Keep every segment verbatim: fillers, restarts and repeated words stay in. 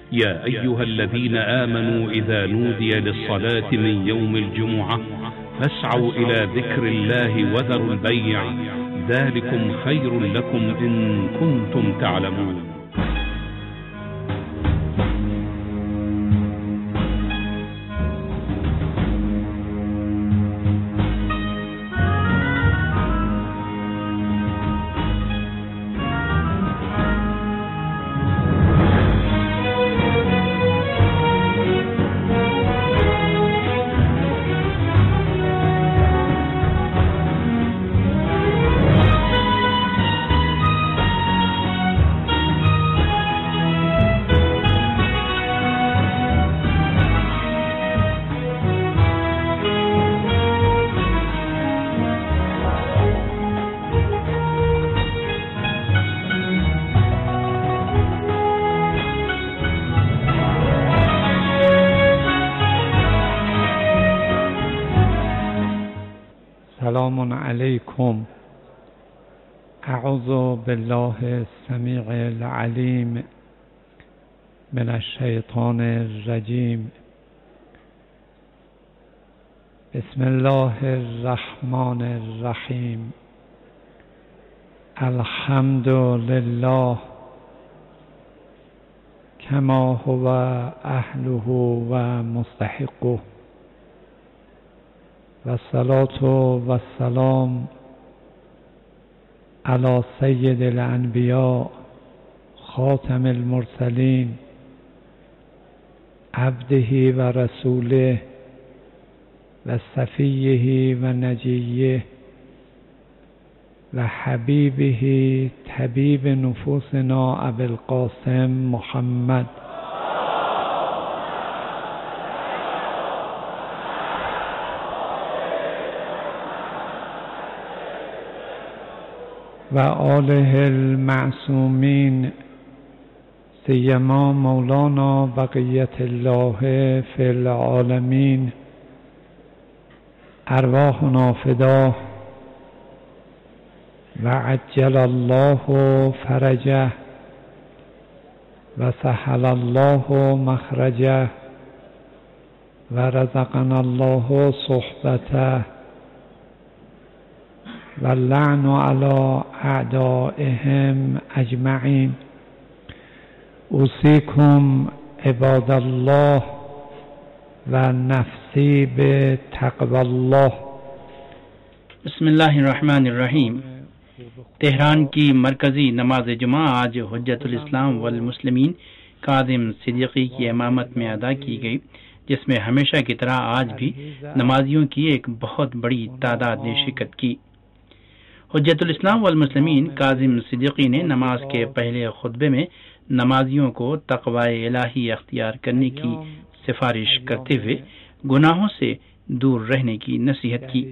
يا أيها الذين آمنوا إذا نودي للصلاة من يوم الجمعة فاسعوا إلى ذكر الله وذروا البيع ذلكم خير لكم إن كنتم تعلمون. سلام علیکم. اعوذ بالله السمیع العلیم من الشیطان الرجیم. بسم الله الرحمن الرحیم. الحمد لله كما هو أهله ومستحقه والصلاة والسلام على سيد الأنبياء خاتم المرسلين عبده ورسوله وصفيه ونجيه وحبيبه طبيب نفوسنا أبي القاسم محمد و آله المعصومین سیما مولانا بقیت الله فی العالمین. ارواحنا فداه و عجل الله فرجه و سهل الله مخرجه و رزقنا الله صحبته واللعن على اعدائهم اجمعین. اوصیکم عباد الله و نفسی بتقوی الله. بسم اللہ الرحمن الرحیم. تہران کی مرکزی نماز جمعہ آج حجت الاسلام والمسلمین کاظم صدیقی کی امامت میں ادا کی گئی، جس میں ہمیشہ کی طرح آج بھی نمازیوں کی ایک بہت بڑی تعداد نے شرکت کی. حجت الاسلام والمسلمین کاظم صدیقی نے نماز کے پہلے خطبے میں نمازیوں کو تقوی الہی اختیار کرنے کی سفارش کرتے ہوئے گناہوں سے دور رہنے کی نصیحت کی.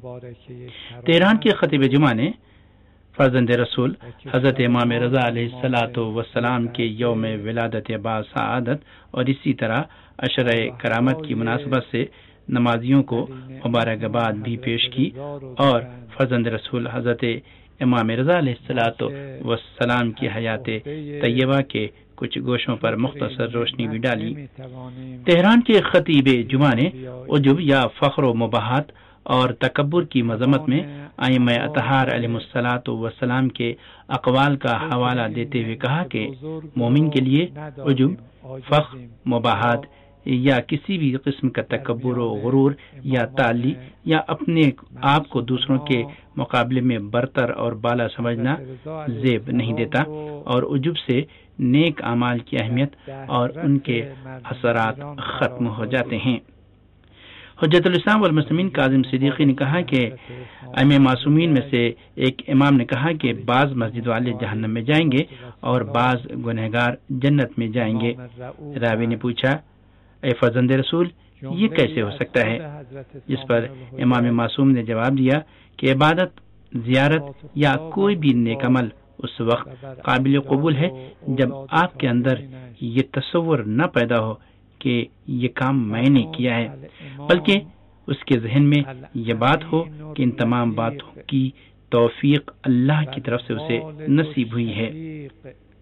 تہران کے خطیب جمعہ نے فرزند رسول حضرت امام رضا علیہ الصلاۃ والسلام کے یوم ولادت باسعادت اور اسی طرح عشرہ کرامت کی مناسبت سے نمازیوں کو مبارکباد بھی پیش کی اور فرزند رسول حضرت امام رضا علیہ الصلاۃ والسلام کی حیات طیبہ کے کچھ گوشوں پر مختصر روشنی بھی ڈالی. تہران کے خطیب جمعہ نے عجب یا فخر و مباحات اور تکبر کی مذمت میں ائمہ اطہار علیہم الصلاۃ والسلام کے اقوال کا حوالہ دیتے ہوئے کہا کہ مومن کے لیے عجب، فخر، مباحات یا کسی بھی قسم کا تکبر و غرور یا تعلی یا اپنے آپ کو دوسروں کے مقابلے میں برتر اور بالا سمجھنا زیب نہیں دیتا، اور عجب سے نیک اعمال کی اہمیت اور ان کے اثرات ختم ہو جاتے ہیں. حجت الاسلام والمسلمین کاظم صدیقی نے کہا کہ ائمہ معصومین میں سے ایک امام نے کہا کہ بعض مسجد والے جہنم میں جائیں گے اور بعض گنہگار جنت میں جائیں گے. راوی نے پوچھا، اے فرزند رسول، یہ کیسے ہو سکتا ہے؟ جس پر امام معصوم نے جواب دیا کہ عبادت، زیارت یا کوئی بھی نیک عمل اس وقت قابل قبول ہے جب آپ کے اندر یہ تصور نہ پیدا ہو کہ یہ کام میں نے کیا ہے، بلکہ اس کے ذہن میں یہ بات ہو کہ ان تمام باتوں کی توفیق اللہ کی طرف سے اسے نصیب ہوئی ہے.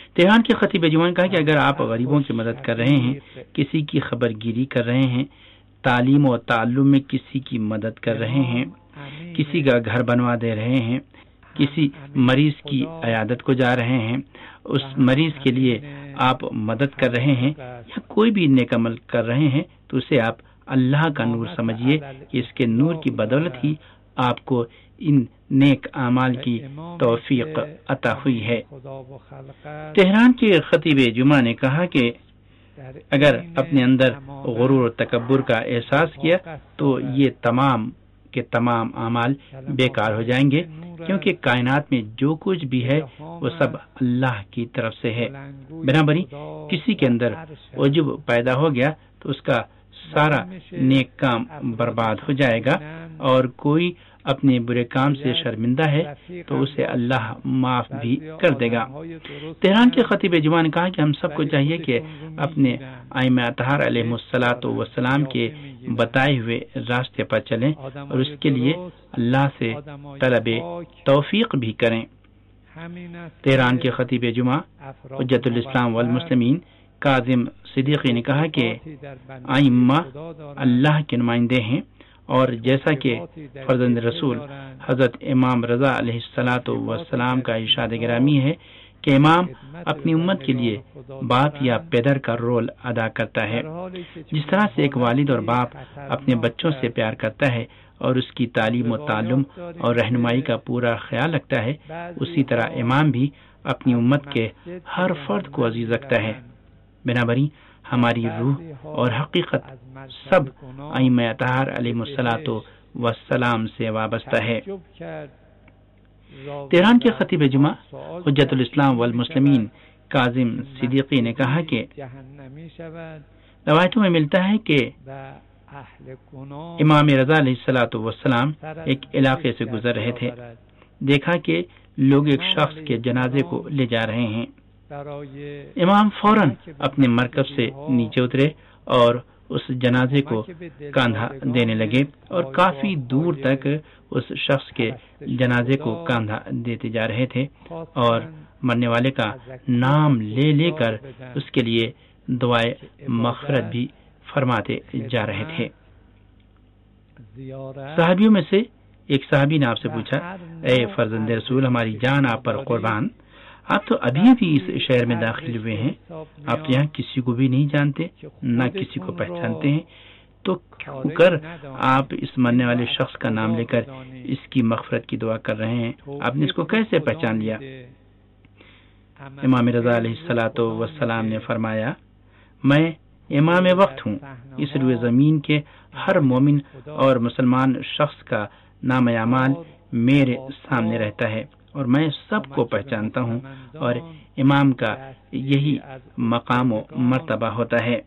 تہران کے خطیب جمعہ نے کہا کہ اگر آپ غریبوں کی مدد کر رہے ہیں، کسی کی خبر گیری کر رہے ہیں، تعلیم و تعلم میں کسی کی مدد کر رہے ہیں، کسی کا گھر بنوا دے رہے ہیں، کسی مریض کی عیادت کو جا رہے ہیں، اس مریض کے لیے آپ مدد کر رہے ہیں یا کوئی بھی نیک عمل کر رہے ہیں، تو اسے آپ اللہ کا نور سمجھیے کہ اس کے نور کی بدولت ہی آپ کو ان نیک اعمال کی توفیق عطا ہوئی ہے۔ تہران کے خطیب جمعہ نے کہا کہ اگر اپنے اندر غرور و تکبر کا احساس کیا تو یہ تمام کے تمام اعمال بیکار ہو جائیں گے، کیونکہ کائنات میں جو کچھ بھی ہے وہ سب اللہ کی طرف سے ہے۔ بنابراین کسی کے اندر عجب پیدا ہو گیا تو اس کا سارا نیک کام برباد ہو جائے گا، اور کوئی اپنے برے کام سے شرمندہ ہے تو اسے اللہ معاف بھی کر دے گا۔ تہران کے خطیب جمعہ نے کہا کہ ہم سب کو چاہیے کہ اپنے ائمہ اطہار علیہ الصلاۃ والسلام کے بتائے ہوئے راستے پر چلیں اور اس کے لیے اللہ سے طلب توفیق بھی کریں۔ تہران کے خطیب جمعہ حجت الاسلام والمسلمین کاظم صدیقی نے کہا کہ ائمہ اللہ کے نمائندے ہیں، اور جیسا کہ فرزند رسول حضرت امام رضا علیہ الصلاۃ والسلام کا ارشاد گرامی ہے کہ امام اپنی امت کے لیے باپ یا پدر کا رول ادا کرتا ہے۔ جس طرح سے ایک والد اور باپ اپنے بچوں سے پیار کرتا ہے اور اس کی تعلیم و تعلم اور رہنمائی کا پورا خیال رکھتا ہے، اسی طرح امام بھی اپنی امت کے ہر فرد کو عزیز رکھتا ہے۔ بنابراین ہماری روح اور حقیقت سب ائمہ اطہار علیہ الصلاۃ والسلام سے وابستہ ہے۔ تہران کے خطیب جمعہ حجت الاسلام والمسلمین کاظم صدیقی نے کہا کہ روایتوں میں ملتا ہے کہ امام رضا علیہ الصلاۃ والسلام ایک علاقے سے گزر رہے تھے، دیکھا کہ لوگ ایک شخص کے جنازے کو لے جا رہے ہیں۔ امام فوراً اپنے مرکب سے نیچے اترے اور اس جنازے کو کاندھا دینے لگے، اور کافی دور تک اس شخص کے جنازے کو کاندھا دیتے جا رہے تھے، اور مرنے والے کا نام لے لے کر اس کے لیے دعائے مغفرت بھی فرماتے جا رہے تھے۔ صحابیوں میں سے ایک صحابی نے آپ سے پوچھا، اے فرزند رسول، ہماری جان آپ پر قربان، آپ تو ابھی بھی اس شہر میں داخل ہوئے ہیں، آپ تو یہاں کسی کو بھی نہیں جانتے، نہ کسی کو پہچانتے ہیں، تو کیوں کر آپ اس مرنے والے شخص کا نام لے کر اس کی مغفرت کی دعا کر رہے ہیں؟ آپ نے اس کو کیسے پہچان لیا؟ امام رضا علیہ الصلاۃ والسلام نے فرمایا، میں امام وقت ہوں، اس روئے زمین کے ہر مومن اور مسلمان شخص کا نام اعمال میرے سامنے رہتا ہے، اور میں سب کو پہچانتا ہوں، اور امام کا یہی مقام و مرتبہ ہوتا ہے۔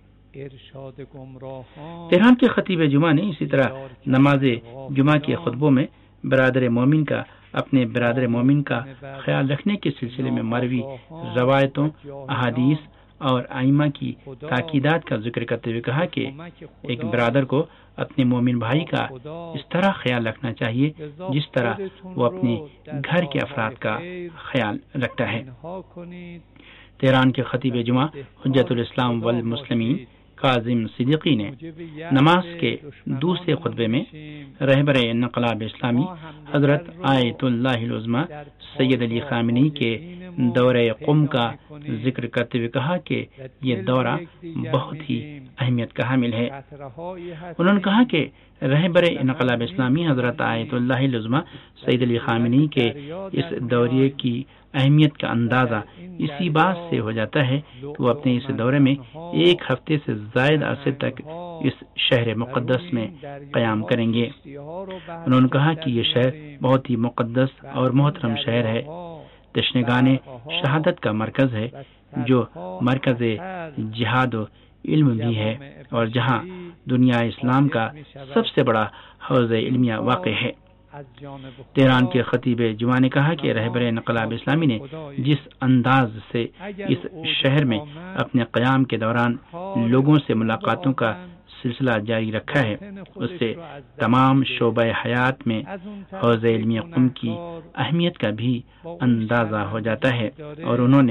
تہران کے خطیب جمعہ نے اسی طرح نماز جمعہ کے خطبوں میں برادر مومن کا اپنے برادر مومن کا خیال رکھنے کے سلسلے میں مروی روایتوں، احادیث اور ائمہ کی تاکیدات کا ذکر کرتے ہوئے کہا کہ ایک برادر کو اپنے مومن بھائی کا اس طرح خیال رکھنا چاہیے جس طرح وہ اپنے گھر کے افراد کا خیال رکھتا ہے۔ تہران کے خطیب جمعہ حجت الاسلام والمسلمین کاظم صدیقی نے نماز کے دوسرے خطبے میں رہبر انقلاب اسلامی حضرت آیت اللہ العظمی سید علی خامنئی کے دورہ قم کا ذکر کرتے ہوئے کہا کہ یہ دورہ بہت ہی اہمیت کا حامل ہے۔ انہوں نے کہا کہ رہبر انقلاب اسلامی حضرت آیت اللہ العظمی سید علی خامنئی کے اس دورے کی اہمیت کا اندازہ اسی بات سے ہو جاتا ہے کہ وہ اپنے اس دورے میں ایک ہفتے سے زائد عرصے تک اس شہر مقدس میں قیام کریں گے۔ انہوں نے کہا کہ یہ شہر بہت ہی مقدس اور محترم شہر ہے، تشنگان شہادت کا مرکز ہے، جو مرکز جہاد و علم بھی ہے، اور جہاں دنیا اسلام کا سب سے بڑا حوض علمیہ واقع ہے۔ تہران کے خطیب جمعہ نے کہا کہ رہبر انقلاب اسلامی نے جس انداز سے اس شہر میں اپنے قیام کے دوران لوگوں سے ملاقاتوں کا سلسلہ جاری رکھا ہے، اس سے تمام شعبہ حیات میں حوض علمی قم کی اہمیت کا بھی اندازہ ہو جاتا ہے، اور انہوں نے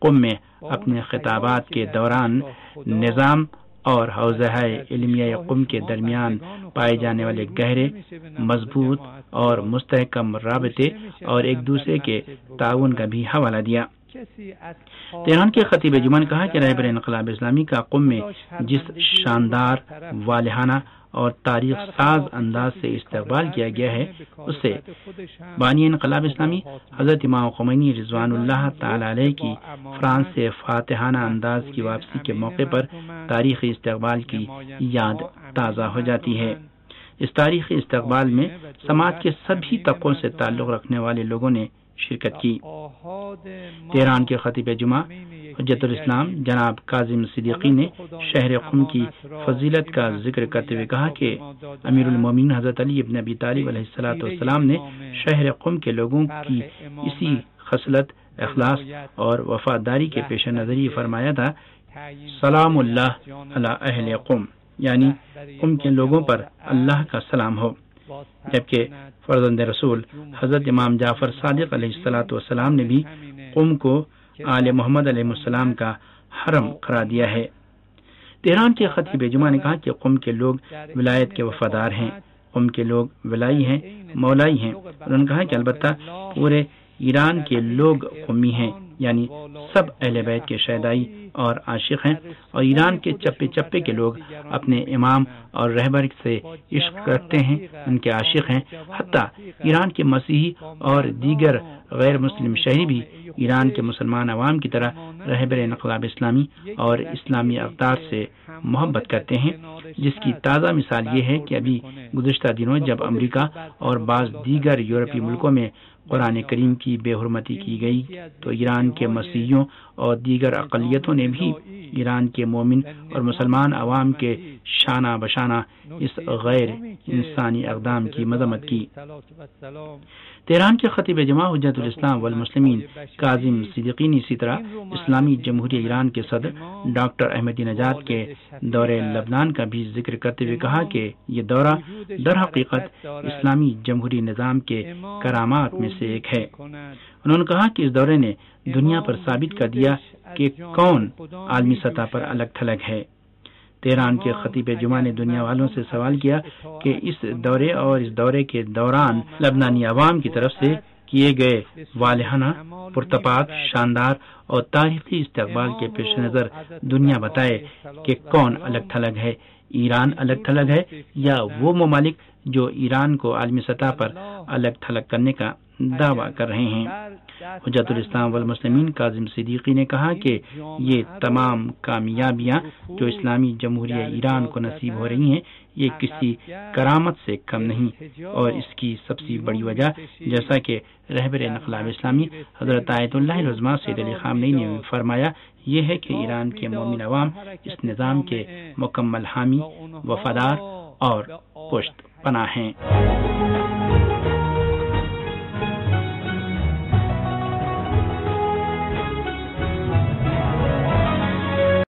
قم میں اپنے خطابات کے دوران نظام اور حوزہ علمیہ قم کے درمیان پائے جانے والے گہرے، مضبوط اور مستحکم رابطے اور ایک دوسرے کے تعاون کا بھی حوالہ دیا۔ تہران کے خطیب جمعہ نے کہا کہ رہبر انقلاب اسلامی کا قم میں جس شاندار، والہانہ اور تاریخ ساز انداز سے استقبال کیا گیا ہے، اس سے بانی انقلاب اسلامی حضرت امام خمینی رضوان اللہ تعالی علیہ کی فرانس سے فاتحانہ انداز کی واپسی کے موقع پر تاریخی استقبال کی یاد تازہ ہو جاتی ہے۔ اس تاریخی استقبال میں سماج کے سبھی طبقوں سے تعلق رکھنے والے لوگوں نے شرکت کی۔ تہران کے خطیب جمعہ حجت الاسلام جناب کاظم صدیقی نے شہر قم کی فضیلت کا ذکر کرتے ہوئے کہا کہ امیر المومنین حضرت علی ابن ابی طالب علیہ الصلوۃ والسلام نے شہر قم کے لوگوں کی اسی خصلت، اخلاص اور وفاداری کے پیش نظر ہی فرمایا تھا، سلام اللہ علی اہل قم، یعنی قم کے لوگوں پر اللہ کا سلام ہو۔ جبکہ فرزند رسول حضرت امام جعفر صادق علیہ الصلوۃ والسلام نے بھی قم کو آل محمد علیہ السلام کا حرم قرار دیا ہے۔ تہران کے خطیب جمعہ نے کہا کہ قم کے لوگ ولایت کے وفادار ہیں، قم کے لوگ ولائی ہیں، مولائی ہیں۔ انہوں نے کہا کہ البتہ پورے ایران کے لوگ قمی ہیں، یعنی سب اہل بیت کے شیدائی اور عاشق ہیں، اور ایران کے چپے چپے کے لوگ اپنے امام اور رہبر سے عشق رکھتے ہیں، ان کے عاشق ہیں۔ حتیٰ ایران کے مسیحی اور دیگر غیر مسلم شہری بھی ایران کے مسلمان عوام کی طرح رہبر انقلاب اسلامی اور اسلامی اقدار سے محبت کرتے ہیں، جس کی تازہ مثال یہ ہے کہ ابھی گزشتہ دنوں جب امریکہ اور بعض دیگر یورپی ملکوں میں قرآن کریم کی بے حرمتی کی گئی تو ایران کے مسیحیوں اور دیگر اقلیتوں نے بھی ایران کے مومن اور مسلمان عوام کے شانہ بشانہ اس غیر انسانی اقدام کی مذمت کی۔ تہران کے خطیب جمعہ حجت الاسلام والمسلمین کاظم صدیقی نے اسی طرح اسلامی جمہوریہ ایران کے صدر ڈاکٹر احمدی نژاد کے دورے لبنان کا بھی ذکر کرتے ہوئے کہا کہ یہ دورہ در حقیقت اسلامی جمہوری نظام کے کرامات میں سے ایک ہے۔ انہوں نے کہا کہ اس دورے نے دنیا پر ثابت کر دیا کہ کون عالمی سطح پر الگ تھلگ ہے۔ تہران کے خطیب جمعہ نے دنیا والوں سے سوال کیا کہ اس دورے اور اس دورے کے دوران لبنانی عوام کی طرف سے کیے گئے والہانہ، پرتپاک، شاندار اور تاریخی استقبال کے پیش نظر دنیا بتائے کہ کون الگ تھلگ ہے، ایران الگ تھلگ ہے یا وہ ممالک جو ایران کو عالمی سطح پر الگ تھلگ کرنے کا دعویٰ کر رہے ہیں۔ حجت الاسلام والمسلمین کاظم صدیقی نے کہا کہ یہ تمام کامیابیاں جو اسلامی جمہوریہ ایران کو نصیب ہو رہی ہیں، یہ کسی کرامت سے کم نہیں، اور اس کی سب سے بڑی وجہ، جیسا کہ رہبر انقلاب اسلامی حضرت آیت اللہ العظمیٰ سید علی خامنئی نے فرمایا، یہ ہے کہ ایران کے مومن عوام اس نظام کے مکمل حامی، وفادار اور پشت پناہ ہیں۔